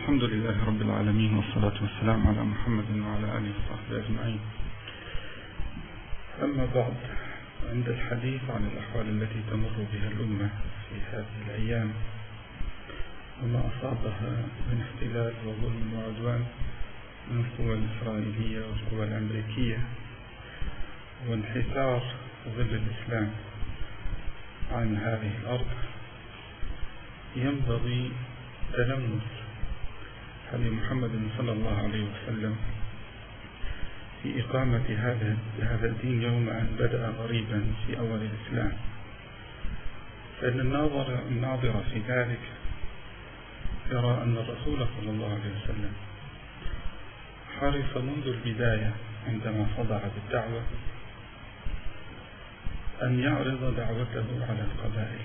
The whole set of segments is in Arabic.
الحمد لله رب العالمين، والصلاة والسلام على محمد وعلى آله وصحبه أجمعين. أما بعد، عند الحديث عن الأحوال التي تمر بها الأمة في هذه الأيام وما أصابها من احتلال وظلم وعدوان من القوى الإسرائيلية والقوى الأمريكية وانحسار ظل الإسلام عن هذه الأرض، ينبغي تلمس هدي محمد صلى الله عليه وسلم في إقامة هذا الدين يوم أن بدأ غريبا في أول الإسلام. فإن الناظر في ذلك يرى أن الرسول صلى الله عليه وسلم حرص منذ البداية عندما صدع بالدعوة أن يعرض دعوته على القبائل.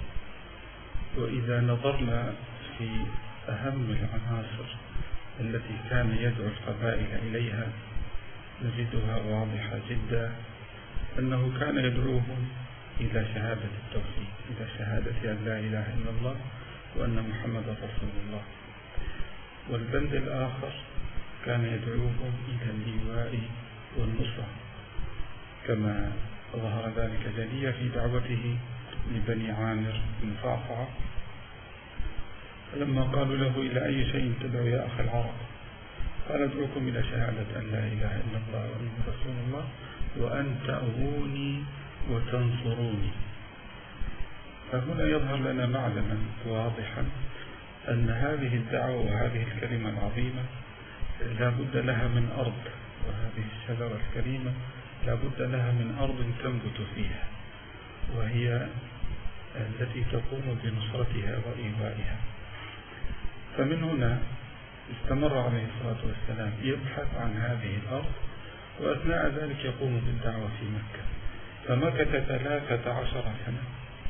وإذا نظرنا في أهم العناصر التي كان يدعو القبائل إليها نجدها واضحة جدا، أنه كان يدعوهم إلى شهادة التوحيد، إلى شهادة أن لا إله إلا الله وأن محمد رسول الله. والبند الآخر كان يدعوهم إلى اللواء والنصرة، كما ظهر ذلك جليا في دعوته لبني عامر بن صعصعة لما قالوا له: إلى أي شيء تدعو يا أخي العرب؟ قال: أدعوكم إلى شهادة أن لا إله إلا الله وأن رسول الله وأن تأووني وتنصروني. فهنا يظهر لنا معلما واضحا أن هذه الدعوة وهذه الكلمة العظيمة لا بد لها من أرض، وهذه الشجرة الكريمة لا بد لها من أرض تنبت فيها، وهي التي تقوم بنصرتها وإيوائها. فمن هنا استمر عليه الصلاة والسلام يبحث عن هذه الأرض، وأثناء ذلك يقوم بالدعوة في مكة. فمكث 13 سنة،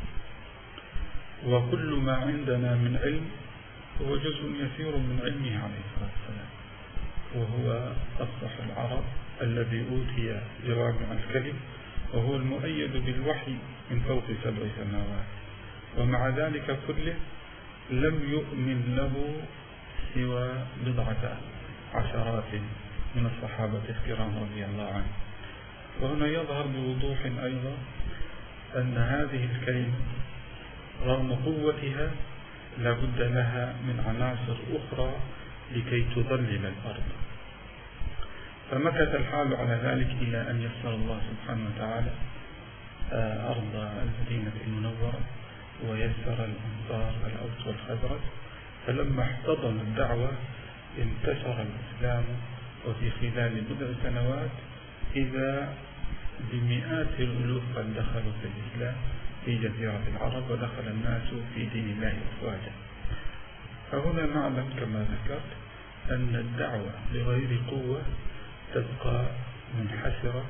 وكل ما عندنا من علم هو جزء يسير من علمه عليه الصلاة والسلام، وهو أفصح العرب الذي أوتي جوامع الكلم، وهو المؤيد بالوحي من فوق 7 سماوات. ومع ذلك كله لم يؤمن له سوى بضعة عشرات من الصحابة الكرام رضي الله عنهم. وهنا يظهر بوضوح أيضا أن هذه الكلمة رغم قوتها لا بد لها من عناصر أخرى لكي تظلل الأرض. فمكث الحال على ذلك إلى أن يسر الله سبحانه وتعالى أرض المدينة المنورة، ويسر الأنصار الأوس والخزرج. فلما احتضن الدعوة انتشر الإسلام، وفي خلال بضع سنوات إذا بمئات الألوف قد دخلوا في الإسلام في جزيرة العرب، ودخل الناس في دين الله أفواجا. فهنا نعلم كما ذكرت أن الدعوة بغير قوة تبقى منحسرة،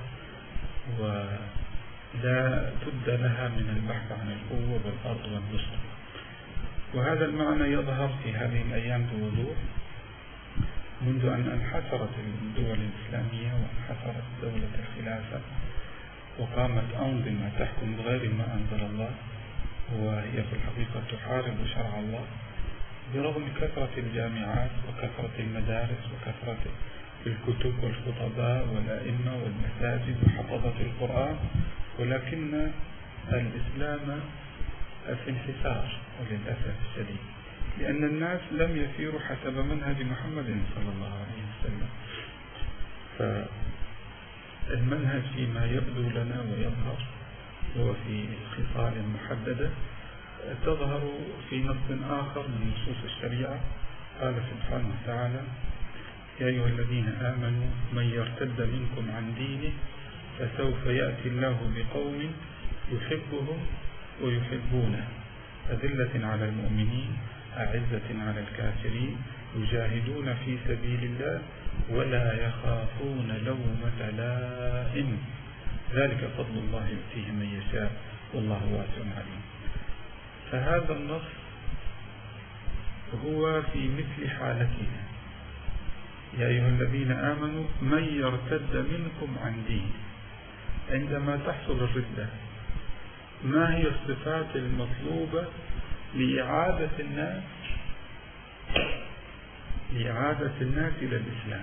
ولا بد لها من البحث عن القوة والأرض والنصر. وهذا المعنى يظهر في هذه الأيام بوضوح منذ أن انحسرت الدول الإسلامية وانحسرت دولة الخلافة، وقامت أنظمة تحكم بغير ما أنزل الله، وهي في الحقيقة تحارب شرع الله، برغم كثرة الجامعات وكثرة المدارس وكثرة الكتب والخطباء والأئمة والمساجد وحفظة القرآن. ولكن الإسلام في انحسار وللأسف الشديد، لأن الناس لم يسيروا حسب منهج محمد صلى الله عليه وسلم. فالمنهج فيما يبدو لنا ويظهر هو في خصال محددة تظهر في نص آخر من نصوص الشريعة. قال سبحانه وتعالى: يا أيها الذين آمنوا من يرتد منكم عن دينه فسوف يأتي الله بقوم يحبهم ويحبونه، أذلة على المؤمنين أعزة على الكافرين يجاهدون في سبيل الله ولا يخافون لومة لائم، ذلك فضل الله يؤتيه من يشاء والله واسع عليم. فهذا النص هو في مثل حالتنا: يا أيها الذين آمنوا من يرتد منكم عن دينه. عندما تحصل الردة ما هي الصفات المطلوبة لإعادة الناس لإعادة الناس إلى الإسلام.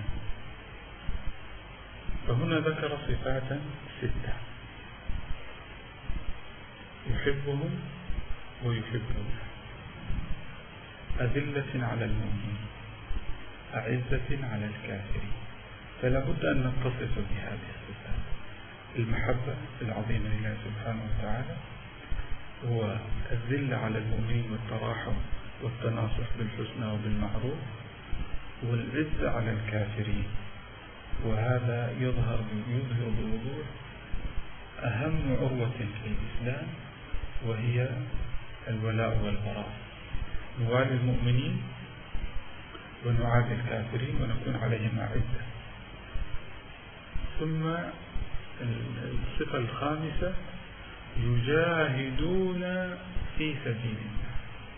فهنا ذكر صفات 6: يحبهم ويحبون، أذلة على المؤمنين، أعزة على الكافرين. فلا بد أن نتصف بهذه الصفات: المحبة العظيمة لله سبحانه وتعالى، والذل على المؤمنين والتراحم والتناصح بالحسنى وبالمعروف، والعزة على الكافرين. وهذا يظهر بوضوح أهم عروة في الإسلام، وهي الولاء والبراء. نوالي المؤمنين ونعادي الكافرين ونكون عليهم أعزة. ثم الصفة 5: يجاهدون في سبيل الله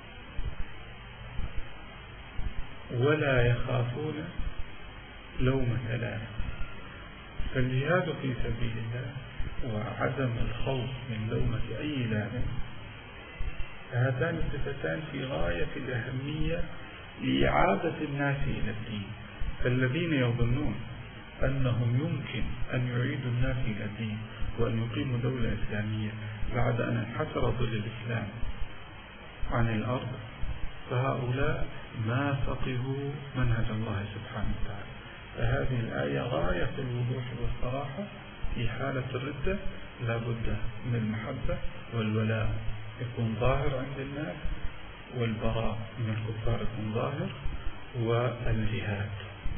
ولا يخافون لومة لائم. فالجهاد في سبيل الله وعدم الخوف من لومة أي لائم، هاتان الصفتان في غاية الأهمية لإعادة الناس إلى الدين. فالذين يظنون أنهم يمكن أن يعيدوا الناس إلى الدين وأن يقيموا دولة إسلامية بعد أن انحسر ظل الإسلام عن الأرض، فهؤلاء ما فقهوا منهج الله سبحانه وتعالى. فهذه الآية غاية الوضوح والصراحة. في حالة الردة لا بد من المحبة والولاء يكون ظاهر عند الناس، والبراء من الكفار يكون ظاهر، والجهاد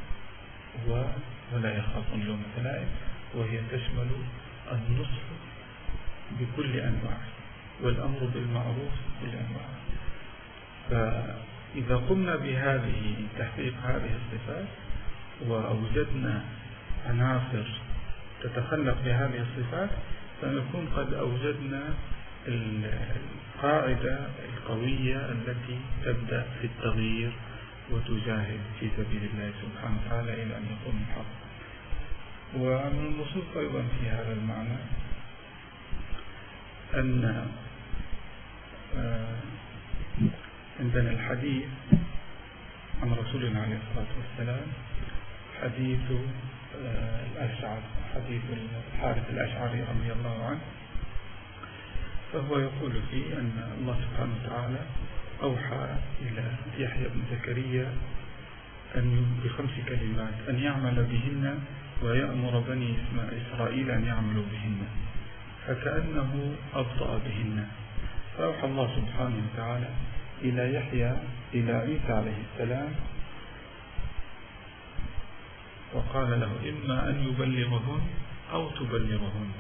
ولا يخافون لومة لائم، وهي تشمل النصح بكل أنواعه والأمر بالمعروف بكل أنواعه. فإذا قمنا تحقيق هذه الصفات وأوجدنا عناصر تتخلق بهذه الصفات، فنكون قد أوجدنا القاعدة القوية التي تبدأ في التغيير وتجاهد في سبيل الله سبحانه وتعالى إلى أن يقوم الحق. ومن النصوص أيضا في هذا المعنى أن عندنا الحديث عن رسولنا عليه الصلاة والسلام، حديث الأشعر، حديث الحارث الأشعري رضي الله عنه، فهو يقول فيه أن الله سبحانه وتعالى أوحى إلى يحيى بن زكريا ب5 كلمات أن يعمل بهن ويأمر بني إسرائيل أن يعملوا بهن، فكأنه أبطأ بهن. فأوحى الله سبحانه وتعالى إلى عيسى عليه السلام وقال له: إما أن يبلغهن أو تبلغهن.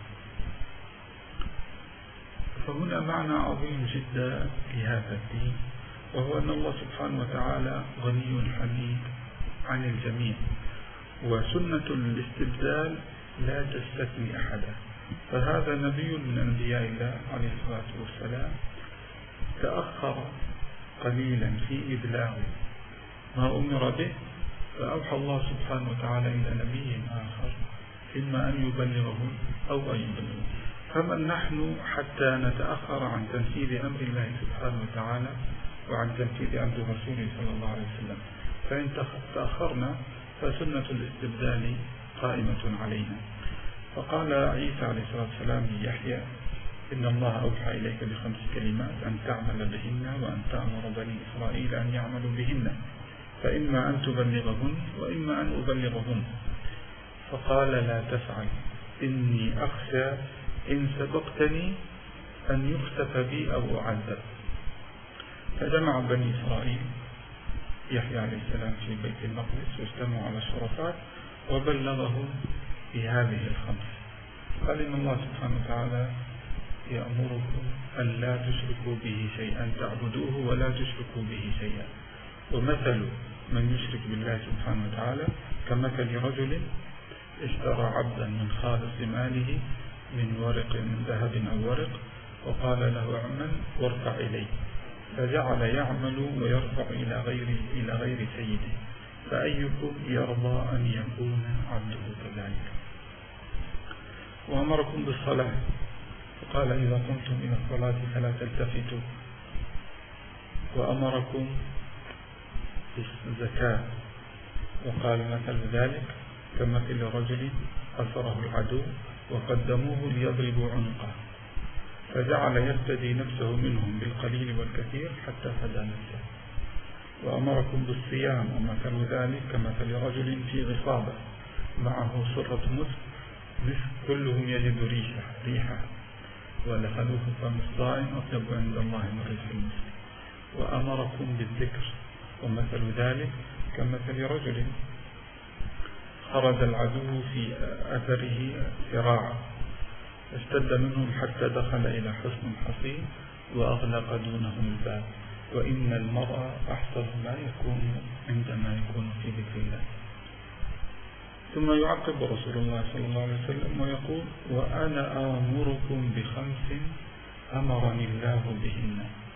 فهنا معنى عظيم جدا لهذا الدين، وهو أن الله سبحانه وتعالى غني حميد عن الجميع، وسنة الاستبدال لا تستثني أحدا. فهذا نبي من أنبياء الله عليه الصلاة والسلام تأخر قليلا في إبلاغ ما أمر به، فأوحى الله سبحانه وتعالى إلى نبي آخر إما أن يبلغهم أو أن يبلغهم. فمن نحن حتى نتأخر عن تنفيذ أمر الله سبحانه وتعالى وعن تنفيذ أمر رسوله صلى الله عليه وسلم؟ فإن تأخرنا فسنة الاستبدال قائمة علينا. فقال عيسى عليه الصلاة والسلام ليحيى: إن الله أوحى إليك ب5 كلمات أن تعمل بهن وأن تأمر بني إسرائيل أن يعملوا بهن، فإما أن تبلغهن وإما أن أبلغهن. فقال: لا تفعل، إني أخشى إن سبقتني أن يخسف بي أو أعذب. فجمع بني إسرائيل يحيى عليه السلام في بيت المقدس واجتمعوا على الشرفات وبلغهم بهذه ال5. قال: إن الله سبحانه وتعالى يأمركم أن لا تشركوا به شيئا، تعبدوه ولا تشركوا به شيئا. ومثل من يشرك بالله سبحانه وتعالى كمثل رجل اشترى عبدا من خالص ماله من ذهب أو ورق، وقال له: اعمل وارفع إليه، فجعل يعمل ويرفع إلى غير سيده، فأيكم يرضى أن يكون عبده كذلك؟ وأمركم بالصلاة، فقال: إذا قمتم إلى الصلاة فلا تلتفتوا. وأمركم بالزكاة، وقال مثل ذلك كمثل رجل أسره العدو وقدموه ليضربوا عنقه فجعل يفتدي نفسه منهم بالقليل والكثير حتى فدى نفسه. وأمركم بالصيام ومثل ذلك كمثل رجل في غصابة معه سرة مسك كلهم يجد ريحة ودخلوه فم الصائم أطيب عند الله من ريح المسك. وأمركم بالذكر ومثل ذلك كمثل رجل خرج العدو في أثره سراعا اشتد منهم حتى دخل إلى حصن حصين وأغلق دونهم الباب. وإن المرء أحسن ما يكون عندما يكون في ذكر الله. ثم يعقب رسول الله صلى الله عليه وسلم ويقول وأنا آمركم ب5 أمرني الله بهن: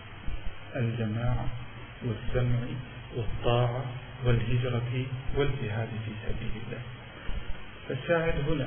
الجماعة والسمع والطاعة والهجرة والجهاد في سبيل الله. فالشاهد هنا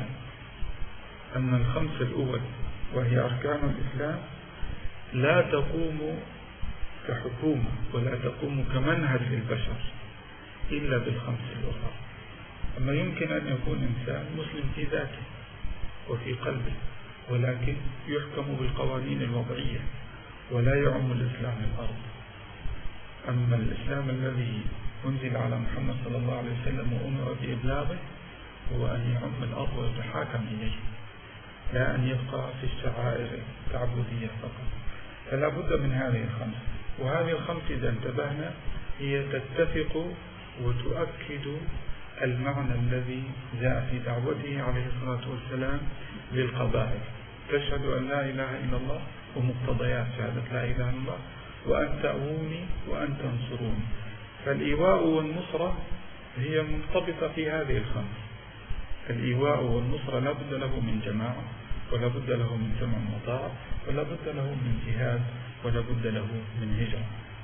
أن ال5 الأول وهي أركان الإسلام لا تقوم كحكومة ولا تقوم كمنهج للبشر إلا بال5 الأخرى. أما يمكن أن يكون إنسان مسلم في ذاته وفي قلبه ولكن يحكم بالقوانين الوضعية ولا يعم الإسلام الأرض. أما الإسلام الذي أنزل على محمد صلى الله عليه وسلم وأمر بإبلاغه هو أن يعم الأرض ويتحاكم إليه، لا أن يبقى في الشعائر التعبدية فقط. فلا بد من هذه ال5. وهذه ال5 إذا انتبهنا هي تتفق وتؤكد المعنى الذي جاء في دعوته عليه الصلاة والسلام للقبائل: تشهد أن لا إله إلا الله ومقتضيات شهادة لا إله إلا الله، وأن تأووني وأن تنصروني. فالإيواء والنصرة هي مرتبطة في هذه ال5. الإيواء والنصرة لا بد له من جماعة ولا بد له من سمع وطاعة ولا بد له من جهاد ولا بد له من هجرة.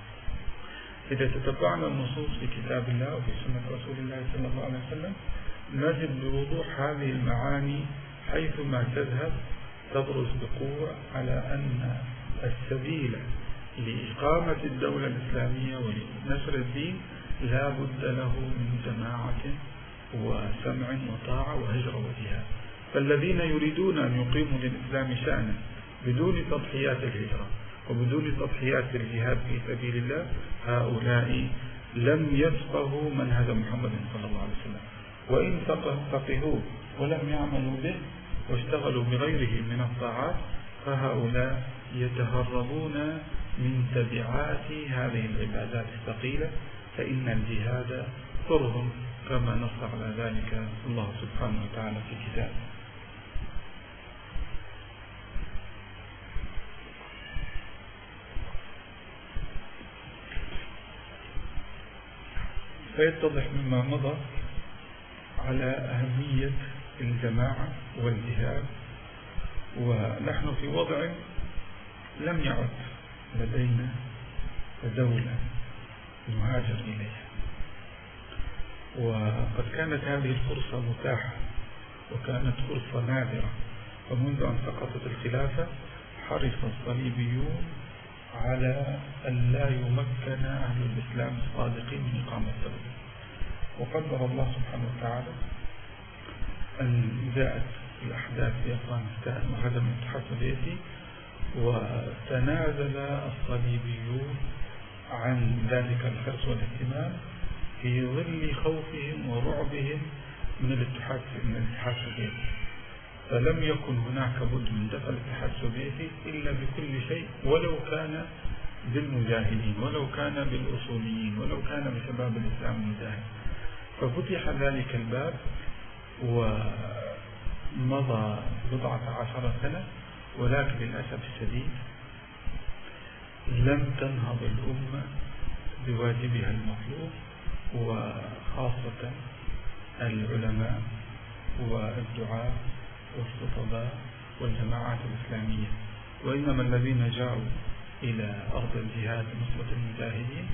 إذا تتبعنا النصوص في كتاب الله وفي سنة رسول الله صلى الله عليه وسلم نجد بوضوح هذه المعاني حيثما تذهب تبرز بقوة على أن السبيل لإقامة الدولة الإسلامية ولنشر الدين لا بد له من جماعة وسمع وطاعة وهجرة وجهاد. فالذين يريدون أن يقيموا للإسلام شأنا بدون تضحيات الهجرة وبدون تضحيات الجهاد في سبيل الله هؤلاء لم يفقهوا منهج محمد صلى الله عليه وسلم، وإن فقهوه ولم يعملوا به واشتغلوا بغيره من الطاعات فهؤلاء يتهربون من تبعات هذه العبادات الثقيلة، فإن الجهاد كره كما نص على ذلك الله سبحانه وتعالى في كتابه. فيتضح مما مضى على أهمية الجماعة والجهاد، ونحن في وضع لم يعد لدينا دولة نهاجر إليها، وقد كانت هذه الفرصة متاحة وكانت فرصة نادرة. ومنذ أن سقطت الخلافة حرص الصليبيون على أن لا يمكن أهل الإسلام الصادقين من إقامة الدولة، وقدر الله سبحانه وتعالى أن جاءت الأحداث في أفغانستان وهدم الاتحاد السوفيتي، وتنازل الصليبيون عن ذلك الحرص والاهتمام في ظل خوفهم ورعبهم من الاتحاد السوفيتي. فلم يكن هناك بد من دفع الاتحاد السوفيتي إلا بكل شيء، ولو كان بالمجاهدين ولو كان بالأصوليين ولو كان بشباب الإسلام المجاهد. ففتح ذلك الباب ومضى 14 سنة، ولكن للأسف الشديد لم تنهض الأمة بواجبها المطلوب، وخاصة العلماء والدعاة والخطباء والجماعات الإسلامية، وإنما الذين جاءوا إلى أرض الجهاد نصرة المجاهدين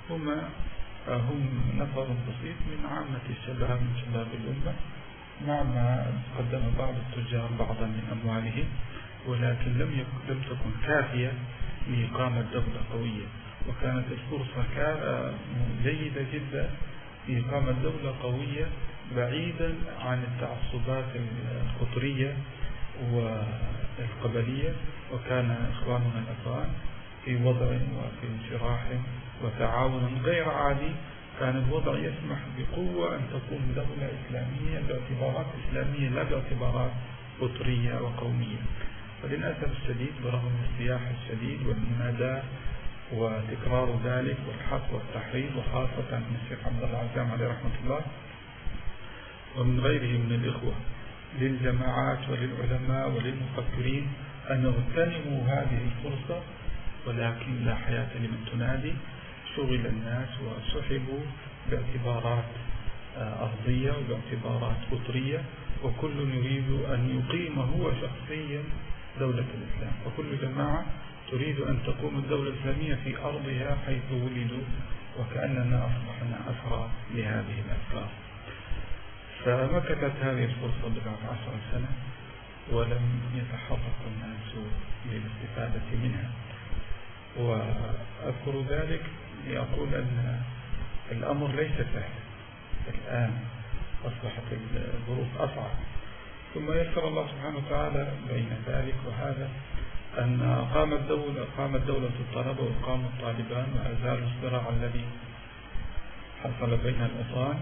هم نفر بسيط من عامة الشباب من شباب الأمة، مع ما قدم بعض التجار بعضا من أموالهم، ولكن لم تكن كافية لإقامة دولة قوية. وكانت الفرصة جيدة جدا إقامة دولة قوية بعيدا عن التعصبات القطرية والقبلية. وكان إخواننا الأفغان في وضع وفي انشراح وتعاون غير عادي. كان الوضع يسمح بقوة أن تكون دولة إسلامية باعتبارات إسلامية لا باعتبارات قطرية وقومية. وللأسف الشديد برغم السياح الشديد والمناداة وتكرار ذلك والحث والتحريض، وخاصة من الشيخ عبد الله عزام عليه رحمة الله ومن غيره من الإخوة للجماعات وللعلماء وللمفكرين أن يغتنموا هذه الفرصة، ولكن لا حياة لمن تنادي. شغل الناس وسحبوا باعتبارات أرضية وباعتبارات قطرية، وكل يريد أن يقيم هو شخصيا دولة الإسلام، وكل جماعة تريد أن تقوم الدولة الإسلامية في أرضها حيث ولدوا، وكأننا أصبحنا أسرى لهذه الأفكار. فمكثت هذه الفرصة بضعة 10 سنة ولم يتحرك الناس للاستفادة منها. وأذكر ذلك لأقول أن الأمر ليس سهل، الآن أصبحت الظروف أصعب. ثم يسر الله سبحانه وتعالى بين ذلك وهذا أن قامت دولة الطلبة وقام الطالبان وأزالوا الصراع الذي حصل بين الأوطان،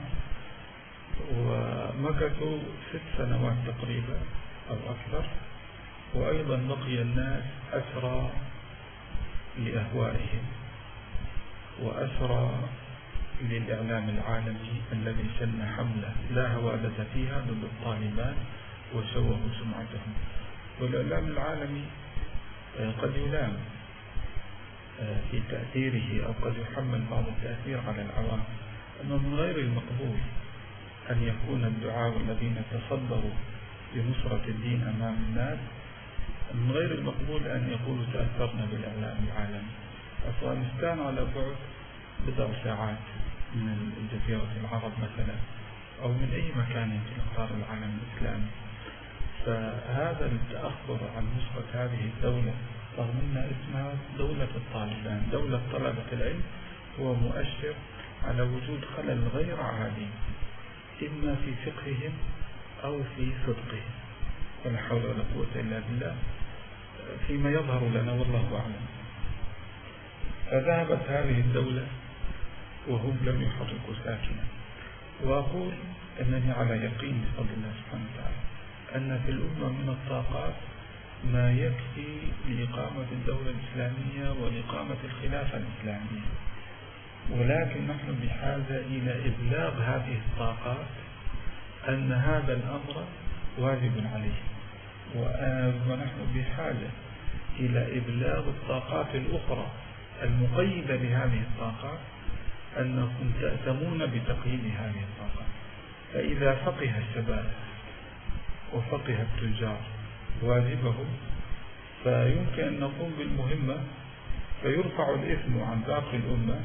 ومكثوا 6 سنوات تقريبا أو أكثر. وأيضا بقي الناس أسرى لأهوائهم وأسرى للإعلام العالمي الذي شن حملة لا هوادة فيها ضد الطالبان وشوهوا سمعتهم. والإعلام العالمي قد يلام في تأثيره أو قد يحمل بعض التأثير على العوام، أنه من غير المقبول أن يكون الدعاة الذين تصدروا لنصرة الدين أمام الناس من غير المقبول أن يقولوا تأثرنا بالإعلام العالمي. أفغانستان على بعد بضع ساعات من جزيرة العرب مثلا أو من أي مكان في إقطار العالم الإسلامي. فهذا التأخر عن نصرة هذه الدولة رغم أن اسمها دولة الطالبان دولة طلبة العلم هو مؤشر على وجود خلل غير عادي إما في فقههم أو في صدقهم، ولا حول ولا قوة إلا بالله فيما يظهر لنا والله أعلم. فذهبت هذه الدولة وهم لم يحركوا ساكنا. وأقول أنني على يقين بفضل الله سبحانه وتعالى أن في الأمة من الطاقات ما يكفي لإقامة الدولة الإسلامية وإقامة الخلافة الإسلامية، ولكن نحن بحاجة إلى إبلاغ هذه الطاقات أن هذا الأمر واجب عليه، ونحن بحاجة إلى إبلاغ الطاقات الأخرى المقيدة بهذه الطاقات أنكم تأتمون بتقييد هذه الطاقات. فإذا فقه الشباب وفقه التجار واجبهم فيمكن أن نقوم بالمهمة، فيرفع الإثم عن باقي الأمة،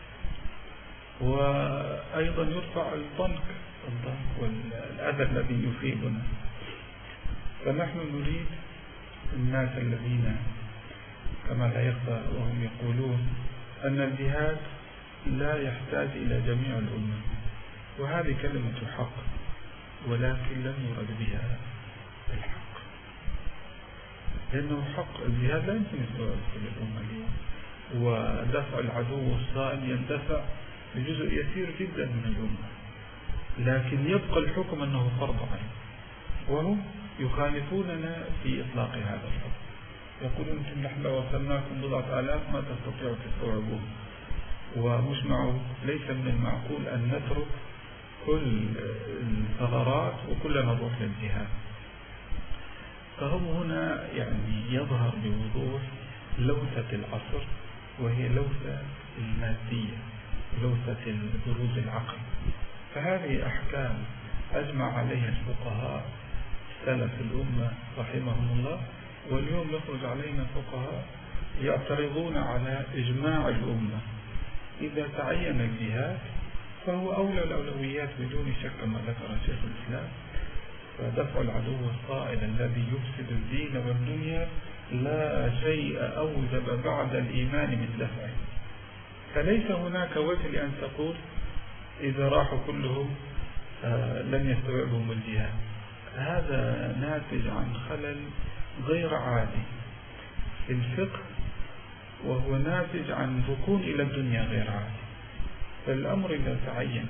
وأيضا يرفع الضنك والأذى الذي يصيبنا. فنحن نريد الناس الذين كما لا يخفى وهم يقولون أن الجهاد لا يحتاج إلى جميع الأمة، وهذه كلمة حق ولكن لم يرد بها الحق، لأنه حق الجهاد لا يمكن يسوى كل الأمة اليوم، ودفع العدو الصائل يندفع بجزء يسير جدا من الأمة، لكن يبقى الحكم أنه فرض عين، وهم يخالفوننا في إطلاق هذا الحكم. يقولون أنتم نحن لو وصلناكم 10,000 ما تستطيعوا تستوعبوه، ومش معه ليس من المعقول أن نترك كل الثغرات وكلنا نروح للجهاد. فهم هنا يعني يظهر بوضوح لوثة العصر، وهي لوثة المادية، لوثة بروز العقل. فهذه أحكام أجمع عليها الفقهاء سلف الأمة رحمهم الله، واليوم يخرج علينا فقهاء يعترضون على إجماع الأمة. إذا تعين الجهاد فهو أولى الأولويات بدون شك كما ذكر شيخ الإسلام، فدفع العدو الصائل الذي يفسد الدين والدنيا لا شيء أوجب بعد الإيمان من دفعه. فليس هناك وجه لأن تقول إذا راحوا كلهم لن يستوعبهم الجهاد. هذا ناتج عن خلل غير عادي في الفقه، وهو ناتج عن ركون إلى الدنيا غير عادي. فالأمر إذا تعين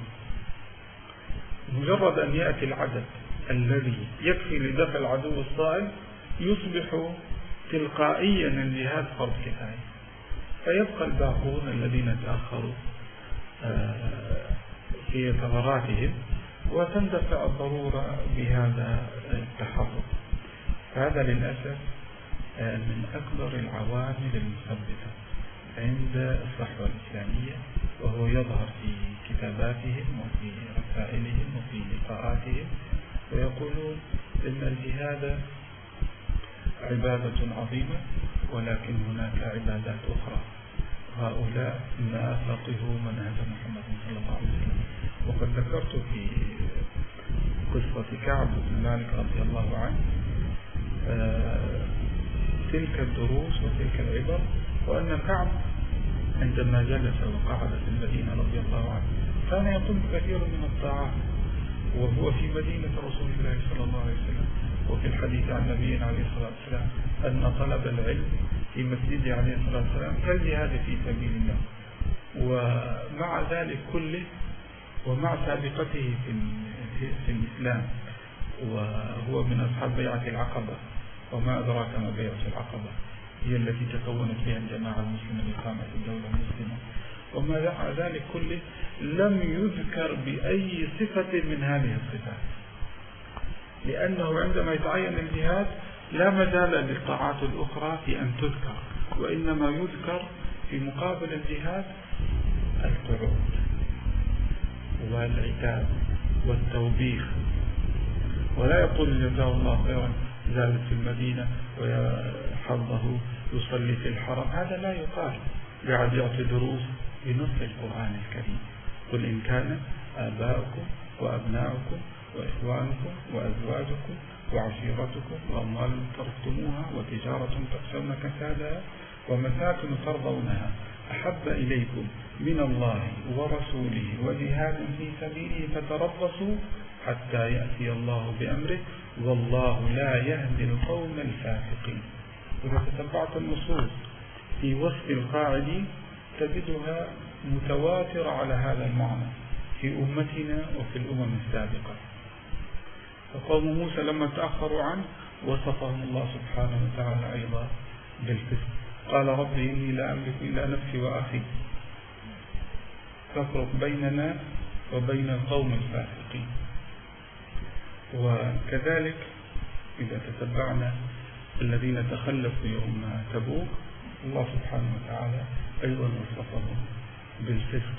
مجرد أن يأتي العدد الذي يكفي لدفع العدو الصائل يصبح تلقائيا الجهاد فرض كفاية، فيبقى الباقون الذين تأخروا في ثغراتهم وتندفع الضرورة بهذا التحرك. هذا للأسف من أكبر العوامل المسببة عند الصحوة الإسلامية، وهو يظهر في كتاباتهم وفي رسائلهم وفي لقاءاتهم، ويقولون إن الجهاد عبادة عظيمة ولكن هناك عبادات أخرى. هؤلاء ما فقهوا منهج محمد صلى الله عليه وسلم. وقد ذكرت في قصة كعب بن مالك رضي الله عنه تلك الدروس وتلك العبر، وأن كعب عندما جلس وقعد في المدينة رضي الله عنه كان يقوم كثير من الطاعات وهو في مدينة رسول الله صلى الله عليه وسلم. وفي الحديث عن نبينا عليه الصلاة والسلام أن طلب العلم في مسجده عليه الصلاة والسلام كالجهاد في سبيل الله. ومع ذلك كله ومع سابقته في الإسلام، وهو من أصحاب بيعة العقبة، وما أدراك ما بيعة العقبة، هي التي تكونت فيها الجماعة المسلمة لإقامة الدولة المسلمة. ومع ذلك كله لم يذكر بأي صفة من هذه الصفات، لأنه عندما يتعين الجهاد لا مجال للطاعات الأخرى في أن تذكر، وإنما يذكر في مقابل الجهاد القعود والعتاب والتوبيخ. ولا يقول جزاه الله خيرا زالت في المدينة وحظه يصلي في الحرم، هذا لا يقال. قاعد يعطي دروس بنص القرآن الكريم: قل إن كان آباؤكم وأبناؤكم وإخوانكم وأزواجكم وعشيرتكم وأموال تركتموها وتجارة تخشون كسادها ومساكن ترضونها أحب إليكم من الله ورسوله وجهاد في سبيله فتربصوا حتى يأتي الله بأمره والله لا يهدي القوم الفاسقين. إذا تتبعت النصوص في وصف القاعدين تجدها متواترة على هذا المعنى في أمتنا وفي الأمم السابقة. فقوم موسى لما تأخروا عنه وصفهم الله سبحانه وتعالى أيضا بالفسق، قال ربي إني لا أملك إلا نفسي وأخي فافرق بيننا وبين القوم الفاسقين. وكذلك إذا تتبعنا الذين تخلفوا يوم تبوك الله سبحانه وتعالى أيضا وصفهم بالفسق.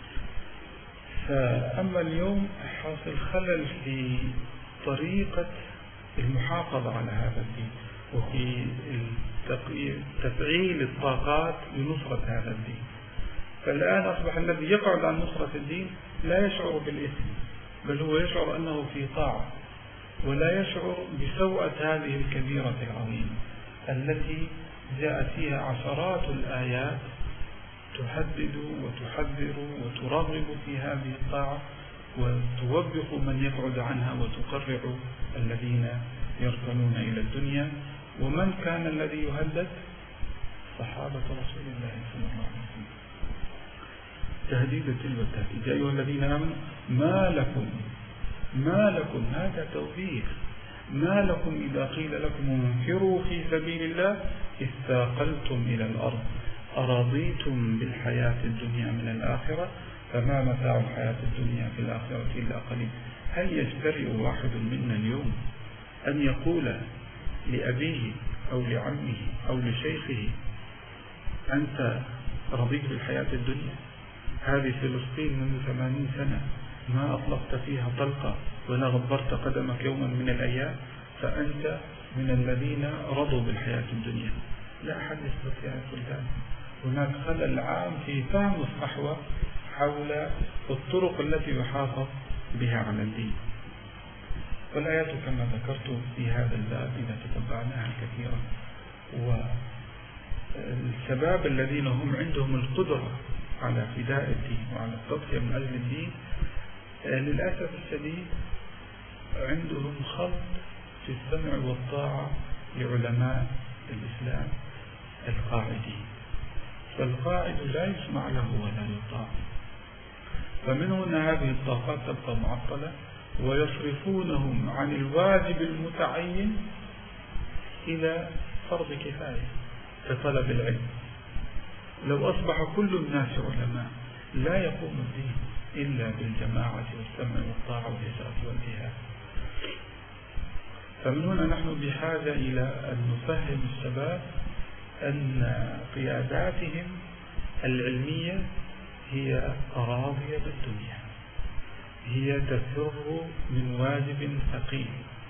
فأما اليوم حاصل خلل في طريقة المحافظة على هذا الدين وفي تفعيل الطاقات لنصرة هذا الدين. فالآن أصبح الذي يقعد عن نصرة الدين لا يشعر بالإثم، بل هو يشعر أنه في طاعة، ولا يشعر بسوءة هذه الكبيرة العظيمة التي جاءت فيها عشرات الآيات تهدد وتحذر وترغب في هذه الطاعة وتوبخ من يبعد عنها وتقرع الذين يركنون إلى الدنيا. ومن كان الذي يهدد؟ صحابة رسول الله صلى الله عليه وسلم. تهديد تلو التهديد: يا أيها الذين آمنوا ما لكم هذا توبيخ، ما لكم إذا قيل لكم انفروا في سبيل الله استاقلتم إلى الأرض أرضيتم بالحياة الدنيا من الآخرة فما متاع الحياة الدنيا في الآخرة إلا قليل. هل يجترئ واحد منا اليوم أن يقول لأبيه أو لعمه أو لشيخه أنت رضيت بالحياة الدنيا؟ هذه فلسطين منذ 80 سنة ما أطلقت فيها طلقة ولا غبرت قدمك يوما من الأيام، فأنت من الذين رضوا بالحياة الدنيا. لا أحد يستطيع أن يقول ذلك. هناك خلل عام في فهم الصحوة حول الطرق التي يحافظ بها على الدين. والآيات كما ذكرت في هذا الباب إذا تتبعناها كثيرا، والشباب الذين هم عندهم القدرة على فداء الدين وعلى التضحية من أجل الدين، للأسف الشديد عندهم خلط في السمع والطاعة لعلماء الإسلام القاعدين، فالقاعد لا يسمع له ولا يطاع. فمن هنا هذه الطاقات تبقى معطلة، ويصرفونهم عن الواجب المتعين إلى فرض كفاية كطلب العلم. لو أصبح كل الناس علماء لا يقوم الدين إلا بالجماعة والسمع والطاعة والإسراف والجهاد. فمن هنا نحن بحاجة إلى أن نفهم الشباب أن قياداتهم العلمية هي راضية بالدنيا، هي تفر من واجب ثقيل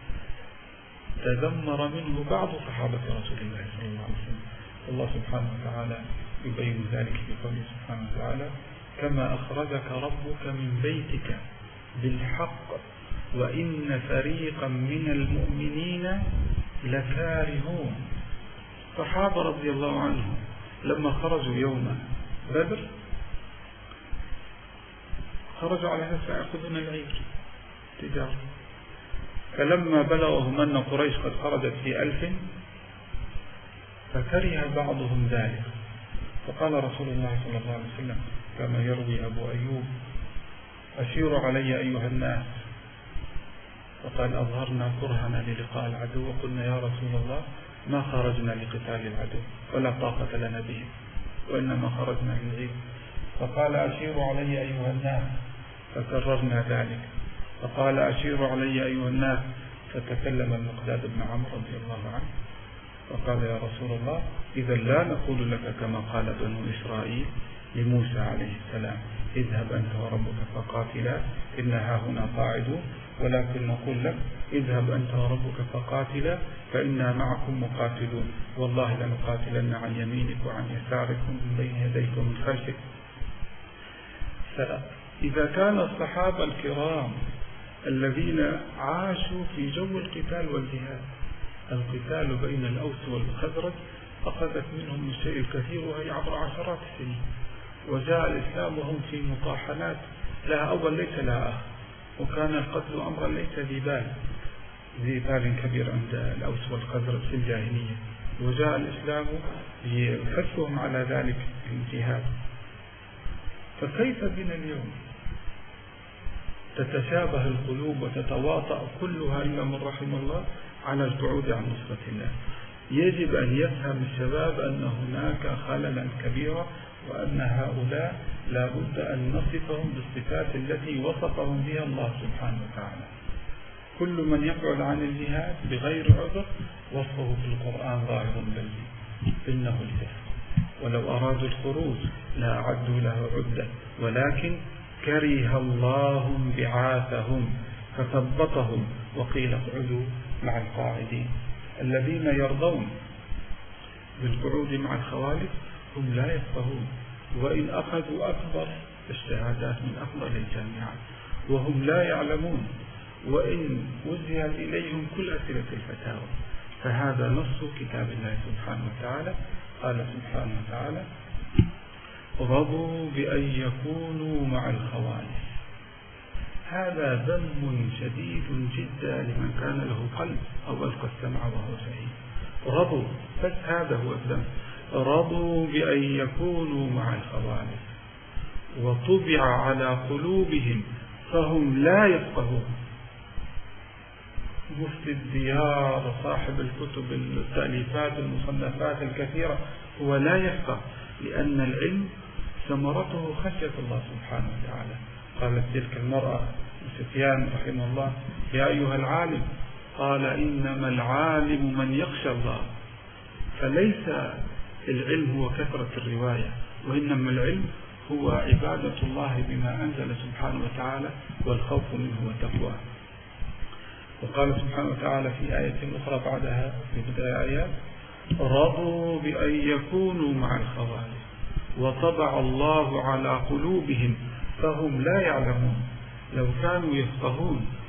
تذمر منه بعض صحابة رسول الله صلى الله عليه وسلم. الله سبحانه وتعالى يبين ذلك في قوله سبحانه وتعالى: كما أخرجك ربك من بيتك بالحق وإن فريقا من المؤمنين لكارهون. صحابة رضي الله عنهم لما خرجوا يوم بدر خرجوا على أساس يأخذون العير تجارة، فلما بلغهم أن قريش قد خرجت في 1000 فكره بعضهم ذلك، فقال رسول الله صلى الله عليه وسلم كما يروي أبو أيوب: أشيروا علي أيها الناس. فقال: أظهرنا كرهنا للقاء العدو، وقلنا يا رسول الله ما خرجنا لقتال العدو ولا طاقة لنا به، وإنما خرجنا للعيد. فقال: أشيروا علي أيها الناس، فكررنا ذلك. فقال: أشيروا علي أيها الناس، فتكلم المقداد بن عمرو رضي الله عنه فقال: يا رسول الله إذا لا نقول لك كما قال بنو إسرائيل لموسى عليه السلام: اذهب أنت وربك فقاتلا إنها هنا قاعدون، ولكن نقول لك: اذهب أنت وربك فقاتلا فإنا معكم مقاتلون، والله لنقاتلن عن يمينك وعن يسارك ومن بين يديك ومن خلفك. فإذا كان الصحابة الكرام الذين عاشوا في جو القتال والجهاد، القتال بين الأوس والخزرج أخذت منهم الشيء الكثير وهي عبر عشرات السنين، وجاء الإسلام وهم في مطاحنات لها أول ليس لها آخر، وكان القتل أمرا ليس ذي بال كبير عند الأوس والخزرج في الجاهلية، وجاء الإسلام يحثهم على ذلك الجهاد. فكيف بنا اليوم تتشابه القلوب وتتواطأ كلها إلا من رحم الله على القعود عن نصرة الله؟ يجب أن يفهم الشباب أن هناك خللا كبيرا، وأن هؤلاء لا بد أن نصفهم بالصفات التي وصفهم بها الله سبحانه وتعالى. كل من يقعد عن الجهاد بغير عذر وصفه في القرآن ظاهر بين إنه الفسق، ولو أرادوا الخروج لا أعدوا له عدة، ولكن كره الله انبعاثهم فثبطهم وقيل اقعدوا مع القاعدين. الذين يرضون بالقعود مع الخوالف هم لا يفقهون، وإن أخذوا أكبر الشهادات من أفضل الجامعات وهم لا يعلمون، وإن وجه إليهم كل أسئلة الفتاوى. فهذا نص كتاب الله سبحانه وتعالى. قال سبحانه وتعالى: رضوا بأن يكونوا مع الخوالف. هذا ذم شديد جدا لمن كان له قلب أو ألقى السمع وهو شهيد. رضوا، بس هذا هو الذم. رضوا بأن يكونوا مع الخوالف وطبع على قلوبهم فهم لا يفقهون. مفتي الديار صاحب الكتب التأليفات المصنفات الكثيرة هو لا يفقه، لأن العلم ثمرته خشية الله سبحانه وتعالى. قالت تلك المرأة سفيان رحمه الله: يا أيها العالم. قال: إنما العالم من يخشى الله. فليس العلم هو كثرة الرواية، وإنما العلم هو عبادة الله بما أنزل سبحانه وتعالى والخوف منه وتقواه. وقال سبحانه وتعالى في آية أخرى بعدها في بداية آيات: رضوا بأن يكونوا مع الخوالف وطبع الله على قلوبهم فهم لا يعلمون. لو كانوا يفقهون